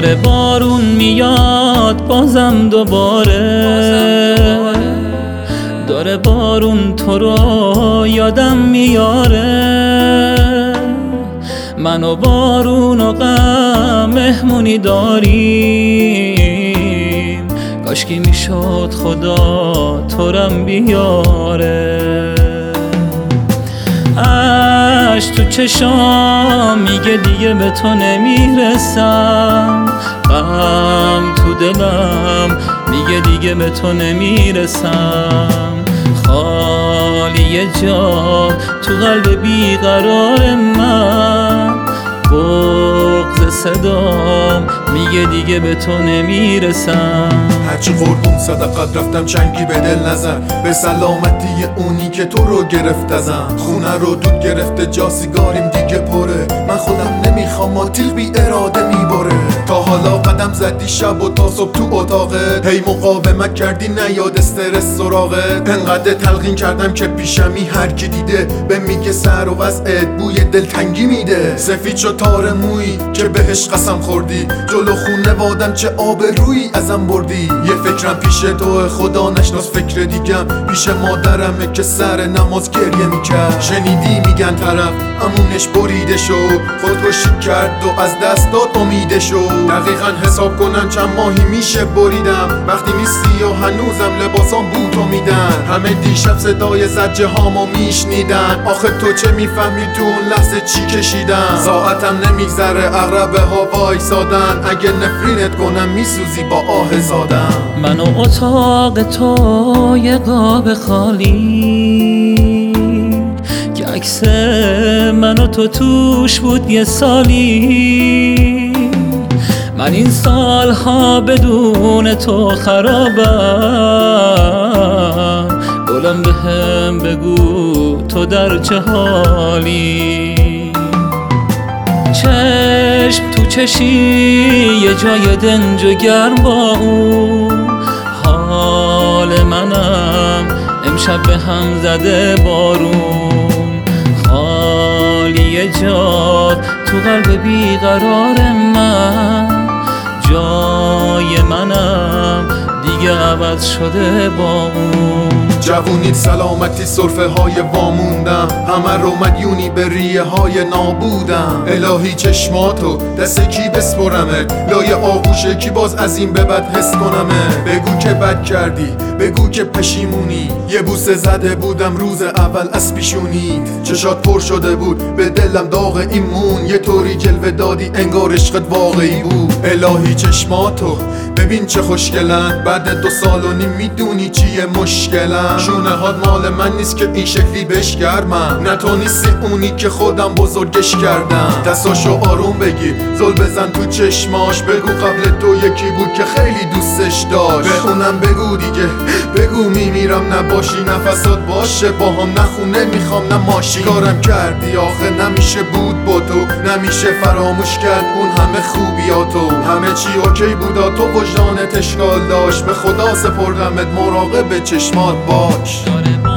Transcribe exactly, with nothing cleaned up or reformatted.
داره بارون میاد بازم دوباره، داره بارون تو رو یادم میاره. من و بارون و غم مهمونی داریم، کاشکی میشد خدا تو رم بیاره. اش تو چشام میگه دیگه به تو نمیرسم، غم تو دلم میگه دیگه به تو نمیرسم. خالی جا تو قلب بیقرار من، بغض صدام میگه دیگه به تو نمیرسم. هرچی قربون صدقت رفتم چنگی به دل نزن، به سلامتی اونی که تو رو گرفت ازم. خونه رو دود گرفته جا سیگاریم دیگه پره، من خودم نمیخوام آتیل بی اراده میباره. تا حالا قدم زدی شب و تا صبح تو اتاقت، هی مقاومت کردی نیاد استرس سراغت. انقدر تلقین کردم که پیشمی هر کی دیده به میگه سر و وضعت بوی دلتنگی میده. سفید شد تار مویی که بهش قسم خوردی، جلو خونه وادم چه آب روی ازم بردی. یه فکرم پیش تو خدا نشناس فکر دیگم، پیش مادرمه که سر نماز گریه میکرد. شنیدی میگن طرف امونش بریده شو، خودکشی کرد و از دست داد امیده شو. دقیقا حساب کنم چند ماهی میشه بریدم، وقتی نیستی و هنوزم لباسام بوتو میدن. همه دیشب صدای زجه هامو میشنیدن، آخه تو چه میفهمی تو اون لحظه چی کشیدن. ساعتم نمیگذره عقربه ها وایسادن، اگه نفرینت کنم میسوزی با آه زادن. من و اتاق تو یه قاب خالی که عکس من و تو توش بود یه سالی. من این سالها بدون تو خرابم، گلم به هم بگو تو در چه حالی. چشم تو چشی یه جای دنج و گرم با اون، حال منم امشب به هم زده بارون. خالی جات تو قلب بیقرار من، جای منم دیگه عوض شده با اون. جوونیت سلامتی صرفه های واموندم، همه رو مدیونی به ریه های نابودم. الهی چشماتو دست کی بسپرمت، لای آغوشه کی باز از این به بد حس کنمه. بگو که بد کردی، بگو که پشیمونی، یه بوسه زده بودم روز اول از پیشونیت. چشات پر شده بود به دلم داغ ایمون، یه طوری جلوه دادی انگار عشقت واقعی بود. الهی چشماتو ببین چه خوشگلن، بعد دو سال و نیم میدونی چیه مشکلم. شونه هات مال من نیست که این شکلی بشگرمم، نه تو نیستی اونی که خودم بزرگش کردم. دستاشو آروم بگیر زل بزن تو چشماش، بگو قبل تو یکی بود که خیلی دوستش داشت. به اونم بگو دیگه، بگو میمیرم نباشی، نفسات باشه با هم، نه خونه میخوام نه ماشین. کارم کردی آخه نمیشه بود با تو، نمیشه فراموش کرد اون همه خوبیاتو. همه چی اوکی بودا تو وجدانت اشکال داشت، به خدا سپردمت مراقب چشمات باش.